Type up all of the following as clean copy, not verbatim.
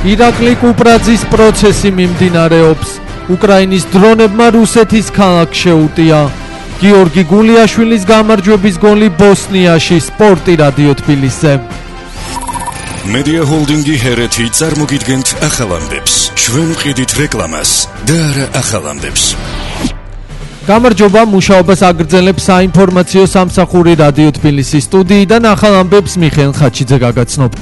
ირაკლი კუპრაძის პროცესი მიმდინარეობს. უკრაინის დრონებმა რუსეთის ქალაქს შეუტია. გიორგი გულიაშვილის გამარჯვების გოლი ბოსნიაში. სპორტი რადიო თბილისზე. Media Holdingi Hereti წარმოგიდგენთ ახალ ამბებს. ჩვენ ვყიდით რეკლამას და არა ახალ ამბებს. გამარჯობა, მუშაობას აგრძელებს საინფორმაციო სამსახური რადიო თბილისის სტუდიიდან ახალ ამბებს მიხეილ ხაჩიძე გაგაცნობთ.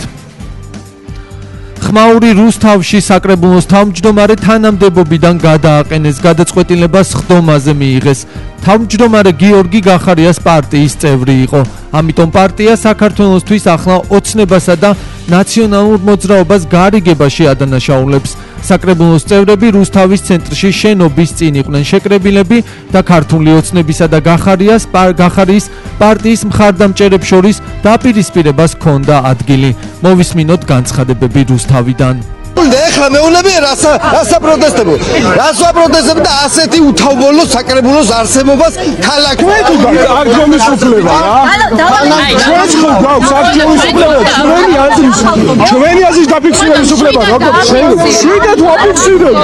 ხმაური რუსთავში საკრებულოს თავმჯდომარე თანამდებობიდან გადააყენეს, გადაწყვეტილებას ხდომაზე მიიღეს. თავმჯდომარე გიორგი გახარიას პარტიის წევრი იყო. ამიტომ პარტია საქართველოსთვის ახლა ოცნებასა და ნაციონალურ მოძრაობას გარიგებაში ადანაშაულებს. საკრებულოს წევრები რუსთავის ცენტრში შენობის წინ იყვნენ შეკრებილები და ქართული ოცნებისა და გახარიის პარტიის მხარდამჭერებს შორის დაპირისპირებას ჰქონდა ადგილი. მოვისმინოთ განცხადებები რუსთავიდან. ეხლა მეუბნები რასა პროტესტებო? რასა პროტესტებ და ასეთი უთავმობლო საკრებულოს არსებობას ქალაქში. არქონის უფლება რა. ჩვენს ხო გვაქვს არქონის უფლება, ჩვენი აზრის დაფიქსირების უფლება, როგორ შვიდად ვაფიქსირებ.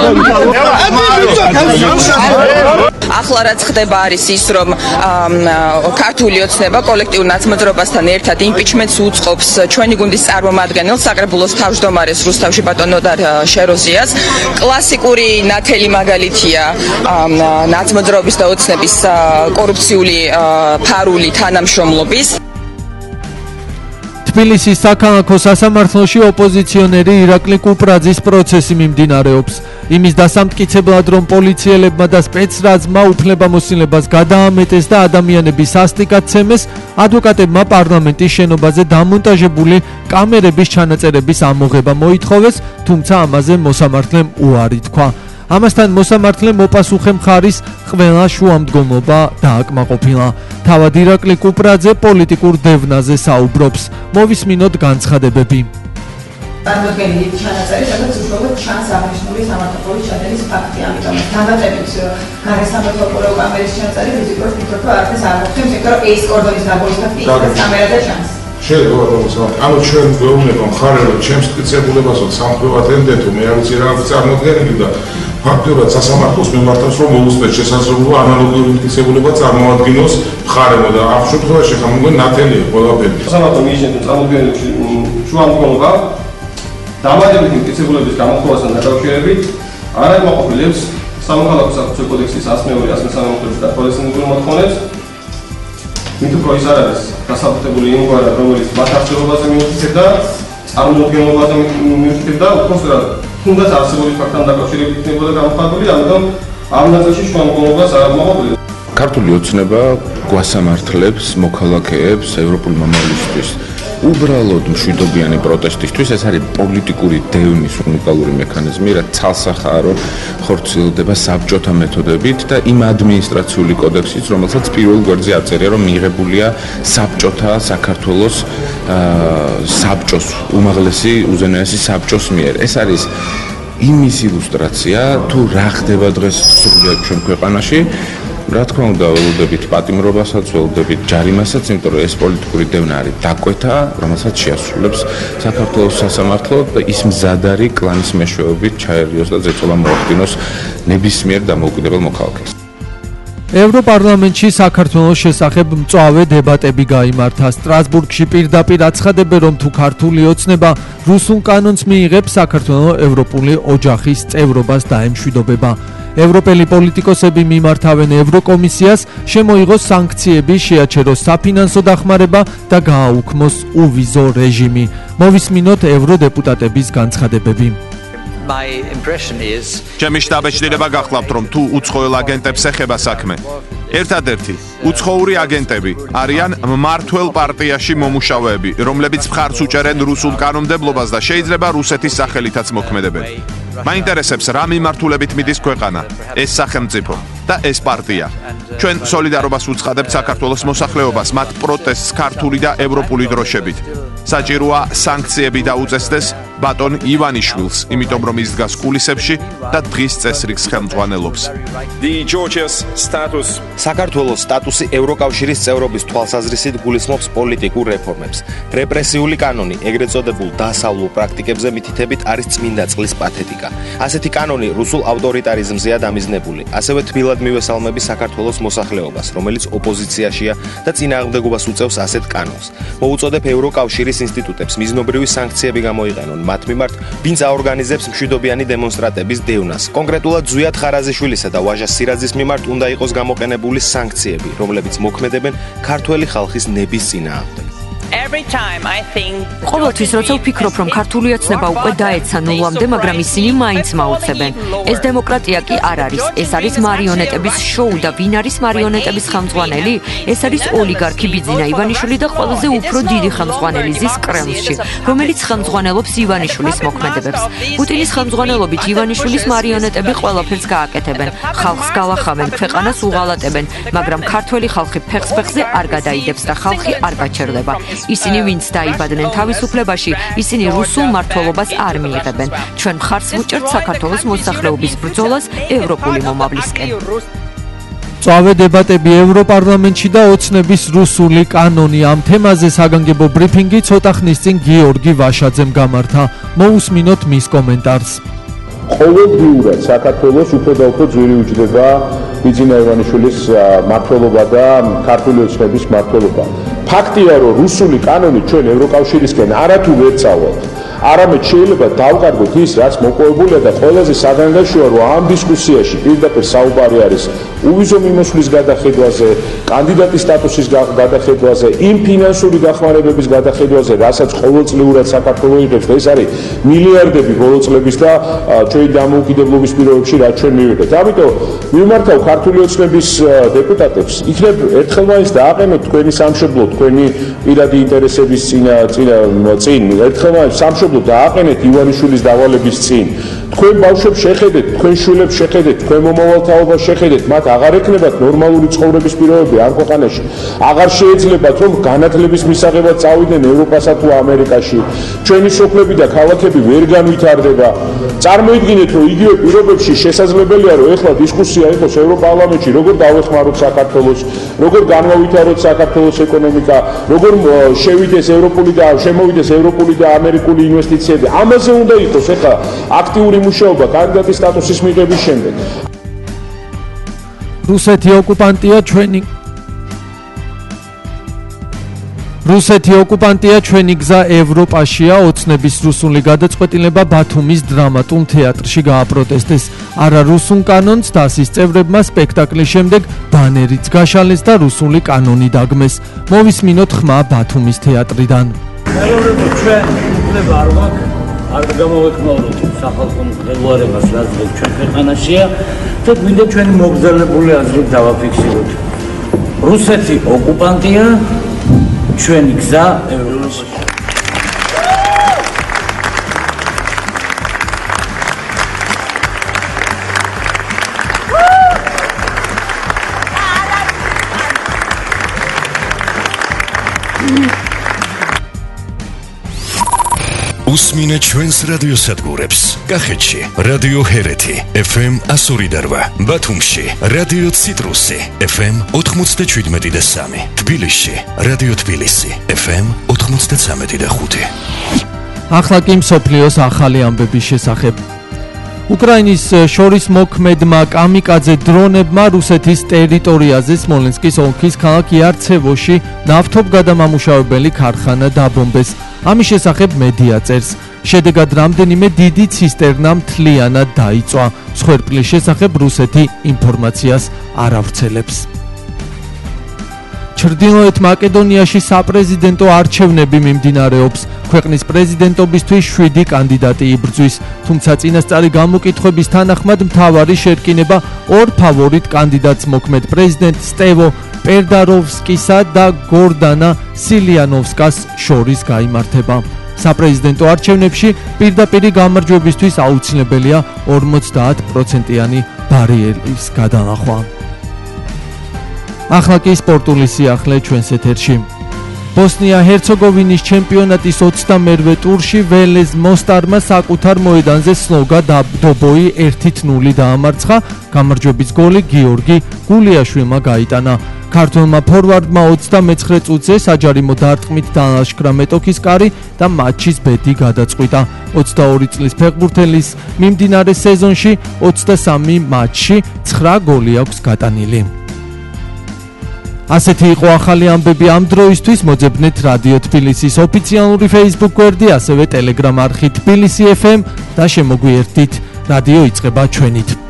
ახლა რაც ხდება არის ის, რომ ქართული ოცნება კოლექტიურ ნაცმოძრაობასთან ერთად იმპიჩმენტს უწყობს ჩვენი გუნდის წარმომადგენელს საკრებულოს თავმჯდომარეს რუსთავში ბატონო შეროზიას. კლასიკური ნათელი მაგალითია ნაცმოძრაობის და ოცნების კორუფციული ფარული თანამშრომლობის. თბილისის საქალაქო სასამართლოში ოპოზიციონერი ირაკლი კუპრაძის პროცესი მიმდინარეობს. იმის დასამტკიცებლად, რომ პოლიციელებმა და სპეცრაზმა უფლებამოსილებას გადაამეტეს და ადამიანების სასტიკად-ცემეს, ადვოკატებმა პარლამენტის შენობაზე დამონტაჟებული კამერების ჩანაწერების ამოღება მოითხოვეს, თუმცა ამაზე მოსამართლემ უარი თქვა. ამასთან მოსამართლემ მოპასუხე მხარის ყველა შუამდგომლობა დააკმაყოფილა. თავად ირაკლი კუპრაძე პოლიტიკურ დევნაზე საუბრობს. მოვისმინოთ განცხადებები. წარმოდგენილი ჩანაწერი, სადაც უბრალოდ ჩანს აღნიშნული სამართლობის ჩადენის ფაქტი, ამიტომ დამატებით გარესამართლობო კამერის ჩანაწერი ფიზიკურად ვფიქრობ, რომ არც არ მოხდებს, იმიტომ რომ ეს კორდონის დაბოლის ფაქტი ის კამერაზე ჩანს. ანუ ჩვენ გვეუბნება მხარე, რომ ჩემს მტკიცებულებასო სამხედრო ატენდენტო მე არ ვიცი რა წარმოდგენილი და ფაქტობრივად სასამართლოს მიმართავს, რომ მოусწრებს შესაძლებლობა ანალოგიური მტკიცებულება წარმოადგინოს მხარემო და ამ შემთხვევაში ხომ მგონი ნათელია ყველაფერი. სასამართლო მიიჩნევს წარმოდგენილი შუამდგომლობა დამატებითი მტკიცებულების გამოხმოვასთან დაკავშირებით არ აკმაყოფილებს სამოქალაქო საკუთრების კოდექსის 102-103 მოთხრობის გათვალისწინებულ მოთხოვნებს. მით უფრო ის არ არის დასაბუთებული იმ გვარად, რომელიც მათ არსებობაზე მიუთითებდა, წარმოუდგენლობაზე მიუთითებდა, უფრო სწორად თუნდაც არსებული ფაქტთან დაკავშირებით იქნებოდა გამოხატული, ამიტომ ამ ნაწილში შუამდგომლობას არ აკმაყოფილებს. ქართული ოცნება გვასამართლებს მოქალაქეებს ევროპული მომავლისთვის უბრალოდ მშვიდობიანი პროტესტისთვის. ეს არის პოლიტიკური დევნის უნიკალური მექანიზმი, რაც ცალსახაარო ხორციელდება საბჭოთა მეთოდებით და იმ ადმინისტრაციული კოდექსით, რომელსაც პირველ გვერდზე აწერია, რომ მიღებულია საბჭოთა საქართველოს საბჭოს უმაღლესი უზენაესი საბჭოს მიერ. ეს არის იმის ილუსტრაცია, თუ რა ხდება დღეს სრულად ჩვენ ქვეყანაში. რა თქმა უნდა, ველოდებით პატიმრობასაც, ველოდებით ჯარიმასაც, იმიტომ რომ ეს პოლიტიკური დევნა არის დაკვეთა, რომელსაც შეასრულებს საქართველოს სასამართლო და ის მზად არის კლანის მეშვეობით ჩაერიოს და ზეწოლა მოახდინოს ნებისმიერ დამოუკიდებელ მოქალაქეს. ევროპარლამენტში საქართველოს შესახებ მწვავე დებატები გაიმართა. სტრასბურგში პირდაპირ აცხადებენ, რომ თუ ქართული ოცნება რუსულ კანონს მიიღებს, საქართველოს ევროპული ოჯახის წევრობას დაემშვიდობება. ევროპელი პოლიტიკოსები მიმართავენ ევროკომისიას, შემოიღოს სანქციები, შეაჩეროს საფინანსო დახმარება და გააუქმოს უვიზო რეჟიმი. მოვისმინოთ ევროდეპუტატების განცხადებები. ჩემი შტაბ-ეჭდილება გახლავთ, რომ თუ უცხოელ აგენტებს ეხება საქმე. ერთადერთი უცხოური აგენტები არიან მმართველ პარტიაში მომუშავეები, რომლებიც მხარს უჭერენ რუსულ კანონმდებლობას და შეიძლება რუსეთის სახელითაც მოქმედებენ. მაინტერესებს რა მიმართულებით მიდის ქვეყანა, ეს სახელმწიფო და ეს პარტია. ჩვენ სოლიდარობას უცხადებთ საქართველოს მოსახლეობას, მათ პროტესტს ქართული და ევროპული დროშებით. საჭიროა სანქციები დაუწესდეს ბატონ ივანიშვილს, იმიტომ რომ ის დგას კულისებში და დღის წესრიგს ხელმძღვანელობს. საქართველოს სტატუსი ევროკავშირის წევრობის თვალსაზრისით გულისხმობს პოლიტიკურ რეფორმებს. რეპრესიული კანონი, ეგრეთ წოდებულ დასავლურ პრაქტიკებზე მითითებით არის წმინდა წყლის პათეტიკა. ასეთი კანონი რუსულ ავტორიტარიზმზეა დამიზნებული. ასევე თბილად მივესალმები საქართველოს მოსახლეობას, რომელიც ოპოზიციაშია და წინააღმდეგობას უწევს ასეთ კანონს. მოუწოდებ ევროკავშირის ინსტიტუტებს მიზნობრივი სანქციები გამოიყენონ მათ მიმართ, ვინც აორგანიზებს მშვიდობიანი დემონსტრატების დევნას. კონკრეტულად ზვიად ხარაზიშვილისა და ვაჟა სირაძის მიმართ უნდა იყოს გამოყენებული სანქციები, რომლებიც მოქმედებენ ქართველი ხალხის ნების წინააღმდეგ. ყოველთვის როცა ვფიქრობ, რომ ქართული ოცნება უკვე დაეცა ნულამდე, მაგრამ ისინი მაინც მაუცებენ. ეს დემოკრატია კი არ არის, ეს არის მარიონეტების შოუ და ვინ არის მარიონეტების ხელმძღვანელი? ეს არის ოლიგარქი ბიძინა ივანიშვილი და ყველაზე უფრო დიდი ხელმძღვანელი ზის კრემლში, რომელიც ხელმძღვანელობს ივანიშვილის მოქმედებებს. პუტინის ხელმძღვანელობით ივანიშვილის მარიონეტები ყველაფერს გააკეთებენ, ხალხს galახავენ, ქვეყანას უღალატებენ, მაგრამ ქართველი ხალხი ფეხზე არ გადაიდებს და ხალხი არ გაჩერდება. ისინი ვინც დაიბადნენ თავისუფლებაში, ისინი რუსულ მმართველობას არ მიიღებენ. ჩვენ მხარს ვუჭერთ საქართველოს მოსახლეობის ბრძოლას ევროპული მომავლისკენ. წავე დებატები ევროპარლამენტში და ოცნების რუსული კანონი. ამ თემაზე საგანგებო ბრიფინგი ცოტა ხნის წინ გიორგი ვაშაძემ გამართა. მოусმინოთ მის კომენტარს. ყოველდღიურად საქართველოს უფრო და უფრო ძვირი უჯდება ბიძინა ივანიშვილის მმართველობა და ქართული ოცნების მმართველობა. ფაქტია, რომ რუსული კანონი ჩვენ ევროკავშირისკენ არათუ ვერ წავალთ, არამედ შეიძლება დავყარგოთ ის, რაც მოპოვებულია და ყველაზე საგანგაშოა, რომ ამ დისკუსიაში პირდაპირ საუბარი არის უვიზო მიმოსვლის გადახედვაზე, კანდიდატის სტატუსის გადახედვაზე, იმ ფინანსური დახმარებების გადახედვაზე, რასაც ყოველწლიურად საქართველოს იღებს და ეს არის მილიარდები ბოლო წლების და ჩვენი დამოუკიდებლობის პირობებში რაც ჩვენ მივიღეთ. ამიტომ მიმართავ ქართული ოცნების დეპუტატებს, იქნებ ერთხელმაინც დააყენოთ თქვენი სამშობლო, თქვენი პირადი ინტერესების წინ ერთხელმაინც სამშობლო დააყენეთ ივანიშვილის დავალების წინ. თქვენ ბავშვებს შეხედეთ, თქვენ შვილებს შეხედეთ, თქვენ მომავალთაობას შეხედეთ, მათ აღარ ექნებათ ნორმალური ცხოვრების პირობები ამ ქვეყანაში. აღარ შეეძლებათ რომ განათლების მისაღებად წავიდნენ ევროპასა თუ ამერიკაში. ჩვენი სოფლები და ქალაქები ვერ განვითარდება. წარმოიდგინეთ, რომ იგივე პირობებში შესაძლებელია, რომ ეხლა დისკუსია იყოს ევროპარლამენტში, როგორ დავეხმაროთ საქართველოს, როგორ განვავითაროთ საქართველოს ეკონომიკა, როგორ შემოვიდეს ევროპული და ამერიკული ინვესტიციები. ამაზე უნდა იყოს ეხლა აქტიური მუშაობა კანდიდატის სტატუსის მიღების შემდეგ. რუსეთი ოკუპანტია ჩვენი გზა ევროპაშია. ოცნების რუსული გადაწყვეტილება ბათუმის დრამატულ თეატრში გააპროტესტეს. არა რუსულ კანონს და ასის წევრებმა სპექტაკლის შემდეგ ბანერიც გაშალეს და რუსული კანონი დაგმეს. მოვისმინოთ ხმა ბათუმის თეატრიდან. ჩვენ უფლება არ გვაქვს, არ გამოვექმნაუროთ სახალხო მღელვარებას, რაც ჩვენ ქვეყანაშია და გვინდა ჩვენი მოგზაურებული აზრით დავაფიქსიროთ. რუსეთი ოკუპანტია, ჩვენი გზა ევროპაში. უსმინე ჩვენს რადიოსადგურებს. კახეთში რადიო ჰერეთი FM 102.8, ბათუმში რადიო ციტრუსი FM 97.3, თბილისში რადიო თბილისი FM 93.5. ახლა კი მსოფლიოს ახალი ამბების შესახებ. უკრაინის შორის მოქმედმა კამიკაძე დრონებმა რუსეთის ტერიტორიაზე სმოლენსკის ოლქის ქალაქ იარცევოში ნავთობგადამამუშავებელი ქარხანა დაბომბეს. ამის შესახებ მედია წერს. შედეგად რამდენიმე დიდი ცისტერნა მთლიანად დაიწვა. მსხვერპლის შესახებ რუსეთი ინფორმაციას არ ავრცელებს. ჩრდილოეთ მაკედონიაში საპრეზიდენტო არჩევნები მიმდინარეობს. ქვეყნის პრეზიდენტობისთვის 7 კანდიდატი იბრძვის, თუმცა წინასწარი გამოკითხვების თანახმად მთავარი შერკინება ორ ფავორიტ კანდიდატს მოქმედ პრეზიდენტ სტევო პერდაროვსკისა და გორდანა სილიანოვსკას შორის გაიმართება. საპრეზიდენტო არჩევნებში პირდაპირი გამარჯვებისთვის აუცილებელია 50%-იანი ბარიერის გადალახვა. ახლა კი სპორტული სიახლე ჩვენს ეთერში. ბოსნია-ჰერცეგოვინის ჩემპიონატის 22-ვე ტურში ველეს მოსტარმა საკუთარ მოედანზე სლოგა დობოი 1-0 დაამარცხა. გამარჯვების გოლი გიორგი გულიაშვილმა გაიტანა. ქართველმა ფორვარდმა 29 წუთზე საჯარიმო დარტყმით დაალაშქრა მეტოქის კარი და მატჩის ბედი გადაწყვიტა. 22 წლის ფეხბურთელის მიმდინარე სეზონში 23 მატჩში 9 გოლი აქვს გატანილი. ასეთი იყო ახალი ამბები ამ დროისთვის. მოძებნეთ რადიო თბილისის ოფიციალური Facebook გვერდი, ასევე Telegram არხი თბილისი FM და შემოგვიერთდით. რადიო იწყება ჩვენით.